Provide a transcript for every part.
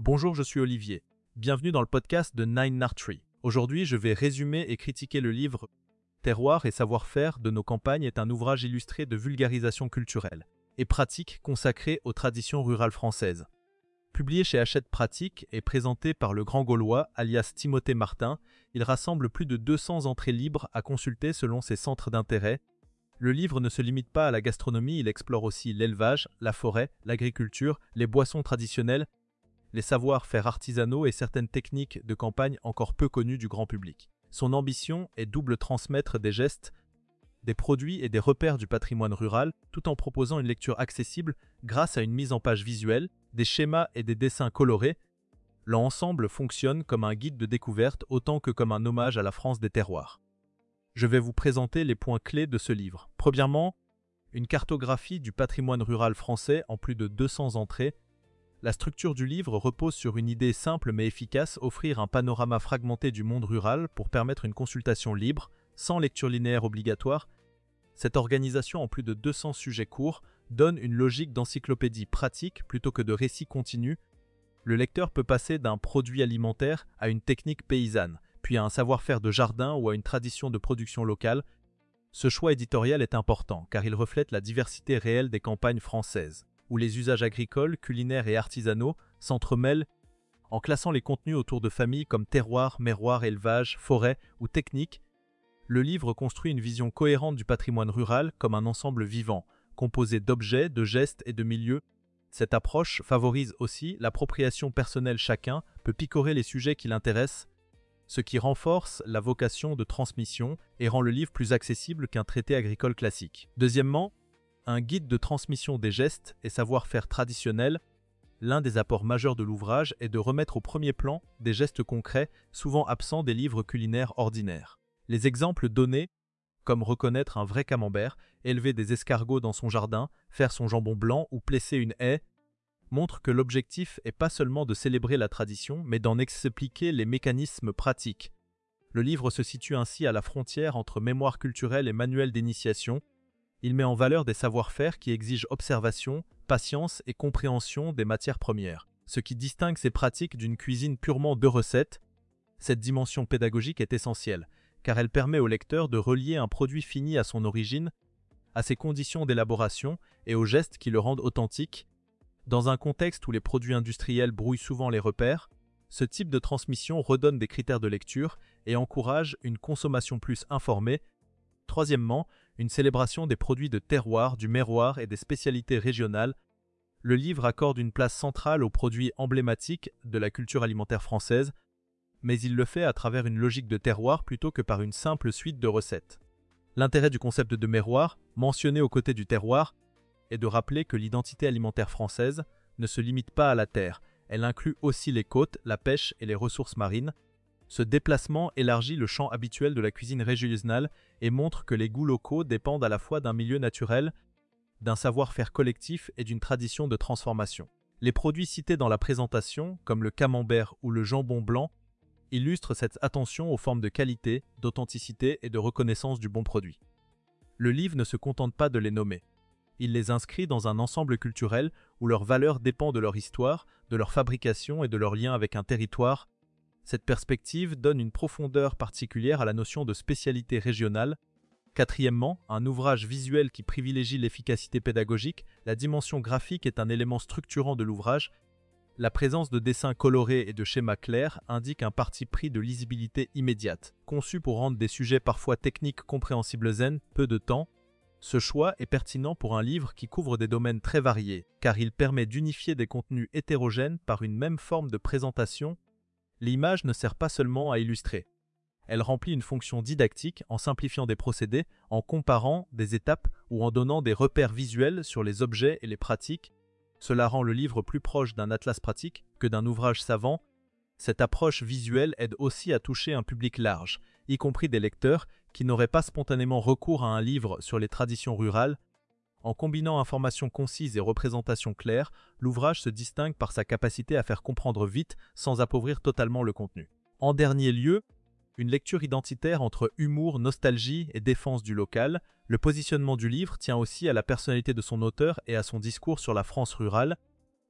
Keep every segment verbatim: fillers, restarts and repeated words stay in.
Bonjour, je suis Olivier. Bienvenue dans le podcast de Nine Nartree. Aujourd'hui, je vais résumer et critiquer le livre Terroir et savoir-faire de nos campagnes est un ouvrage illustré de vulgarisation culturelle et pratique consacré aux traditions rurales françaises. Publié chez Hachette Pratique et présenté par le Grand Gaulois, alias Timothée Martin, il rassemble plus de deux cents entrées libres à consulter selon ses centres d'intérêt. Le livre ne se limite pas à la gastronomie, il explore aussi l'élevage, la forêt, l'agriculture, les boissons traditionnelles, les savoir-faire artisanaux et certaines techniques de campagne encore peu connues du grand public. Son ambition est double transmettre des gestes, des produits et des repères du patrimoine rural, tout en proposant une lecture accessible grâce à une mise en page visuelle, des schémas et des dessins colorés. L'ensemble fonctionne comme un guide de découverte autant que comme un hommage à la France des terroirs. Je vais vous présenter les points clés de ce livre. Premièrement, une cartographie du patrimoine rural français en plus de deux cents entrées. La structure du livre repose sur une idée simple mais efficace, offrir un panorama fragmenté du monde rural pour permettre une consultation libre, sans lecture linéaire obligatoire. Cette organisation en plus de deux cents sujets courts donne une logique d'encyclopédie pratique plutôt que de récit continu. Le lecteur peut passer d'un produit alimentaire à une technique paysanne, puis à un savoir-faire de jardin ou à une tradition de production locale. Ce choix éditorial est important car il reflète la diversité réelle des campagnes françaises, où les usages agricoles, culinaires et artisanaux s'entremêlent. En classant les contenus autour de familles comme terroir, merroir, élevage, forêt ou technique, le livre construit une vision cohérente du patrimoine rural comme un ensemble vivant, composé d'objets, de gestes et de milieux. Cette approche favorise aussi l'appropriation personnelle. Chacun peut picorer les sujets qui l'intéressent, ce qui renforce la vocation de transmission et rend le livre plus accessible qu'un traité agricole classique. Deuxièmement, un guide de transmission des gestes et savoir-faire traditionnels. L'un des apports majeurs de l'ouvrage est de remettre au premier plan des gestes concrets, souvent absents des livres culinaires ordinaires. Les exemples donnés, comme reconnaître un vrai camembert, élever des escargots dans son jardin, faire son jambon blanc ou plesser une haie, montrent que l'objectif n'est pas seulement de célébrer la tradition, mais d'en expliquer les mécanismes pratiques. Le livre se situe ainsi à la frontière entre mémoire culturelle et manuel d'initiation. Il met en valeur des savoir-faire qui exigent observation, patience et compréhension des matières premières, ce qui distingue ces pratiques d'une cuisine purement de recettes. Cette dimension pédagogique est essentielle, car elle permet au lecteur de relier un produit fini à son origine, à ses conditions d'élaboration et aux gestes qui le rendent authentique. Dans un contexte où les produits industriels brouillent souvent les repères, ce type de transmission redonne des critères de lecture et encourage une consommation plus informée. Troisièmement, une célébration des produits de terroir, du merroir et des spécialités régionales. Le livre accorde une place centrale aux produits emblématiques de la culture alimentaire française, mais il le fait à travers une logique de terroir plutôt que par une simple suite de recettes. L'intérêt du concept de merroir, mentionné aux côtés du terroir, est de rappeler que l'identité alimentaire française ne se limite pas à la terre, elle inclut aussi les côtes, la pêche et les ressources marines. Ce déplacement élargit le champ habituel de la cuisine régionale et montre que les goûts locaux dépendent à la fois d'un milieu naturel, d'un savoir-faire collectif et d'une tradition de transformation. Les produits cités dans la présentation, comme le camembert ou le jambon blanc, illustrent cette attention aux formes de qualité, d'authenticité et de reconnaissance du bon produit. Le livre ne se contente pas de les nommer. Il les inscrit dans un ensemble culturel où leur valeur dépend de leur histoire, de leur fabrication et de leur lien avec un territoire. Cette perspective donne une profondeur particulière à la notion de spécialité régionale. Quatrièmement, un ouvrage visuel qui privilégie l'efficacité pédagogique. La dimension graphique est un élément structurant de l'ouvrage. La présence de dessins colorés et de schémas clairs indique un parti pris de lisibilité immédiate. Conçu pour rendre des sujets parfois techniques compréhensibles zen, peu de temps, ce choix est pertinent pour un livre qui couvre des domaines très variés, car il permet d'unifier des contenus hétérogènes par une même forme de présentation. L'image ne sert pas seulement à illustrer. Elle remplit une fonction didactique en simplifiant des procédés, en comparant des étapes ou en donnant des repères visuels sur les objets et les pratiques. Cela rend le livre plus proche d'un atlas pratique que d'un ouvrage savant. Cette approche visuelle aide aussi à toucher un public large, y compris des lecteurs qui n'auraient pas spontanément recours à un livre sur les traditions rurales. En combinant informations concises et représentations claires, l'ouvrage se distingue par sa capacité à faire comprendre vite sans appauvrir totalement le contenu. En dernier lieu, une lecture identitaire entre humour, nostalgie et défense du local. Le positionnement du livre tient aussi à la personnalité de son auteur et à son discours sur la France rurale.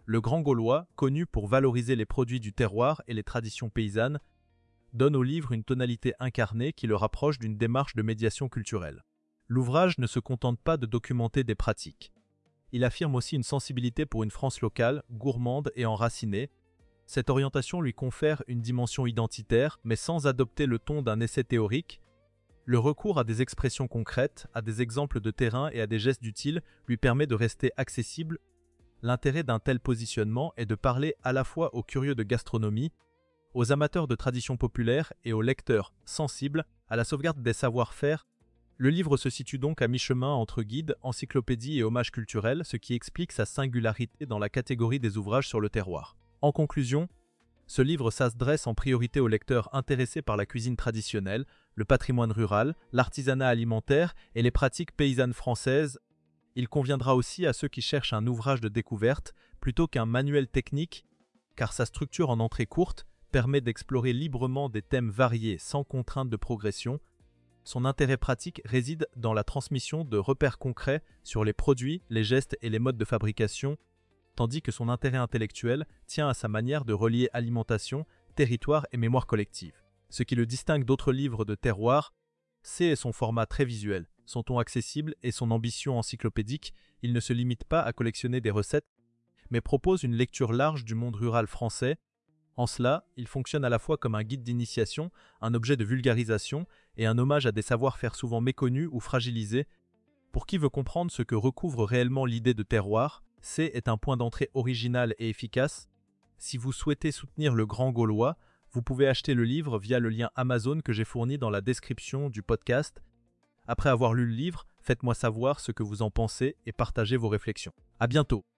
Le Grand Gaulois, connu pour valoriser les produits du terroir et les traditions paysannes, donne au livre une tonalité incarnée qui le rapproche d'une démarche de médiation culturelle. L'ouvrage ne se contente pas de documenter des pratiques. Il affirme aussi une sensibilité pour une France locale, gourmande et enracinée. Cette orientation lui confère une dimension identitaire, mais sans adopter le ton d'un essai théorique. Le recours à des expressions concrètes, à des exemples de terrain et à des gestes utiles lui permet de rester accessible. L'intérêt d'un tel positionnement est de parler à la fois aux curieux de gastronomie, aux amateurs de traditions populaires et aux lecteurs sensibles à la sauvegarde des savoir-faire. Le livre se situe donc à mi-chemin entre guide, encyclopédie et hommage culturel, ce qui explique sa singularité dans la catégorie des ouvrages sur le terroir. En conclusion, ce livre s'adresse en priorité aux lecteurs intéressés par la cuisine traditionnelle, le patrimoine rural, l'artisanat alimentaire et les pratiques paysannes françaises. Il conviendra aussi à ceux qui cherchent un ouvrage de découverte plutôt qu'un manuel technique, car sa structure en entrée courte permet d'explorer librement des thèmes variés sans contrainte de progression. Son intérêt pratique réside dans la transmission de repères concrets sur les produits, les gestes et les modes de fabrication, tandis que son intérêt intellectuel tient à sa manière de relier alimentation, territoire et mémoire collective. Ce qui le distingue d'autres livres de terroir, c'est son format très visuel, son ton accessible et son ambition encyclopédique. Il ne se limite pas à collectionner des recettes, mais propose une lecture large du monde rural français. En cela, il fonctionne à la fois comme un guide d'initiation, un objet de vulgarisation et un hommage à des savoir-faire souvent méconnus ou fragilisés. Pour qui veut comprendre ce que recouvre réellement l'idée de terroir, C est un point d'entrée original et efficace. Si vous souhaitez soutenir le Grand Gaulois, vous pouvez acheter le livre via le lien Amazon que j'ai fourni dans la description du podcast. Après avoir lu le livre, faites-moi savoir ce que vous en pensez et partagez vos réflexions. À bientôt!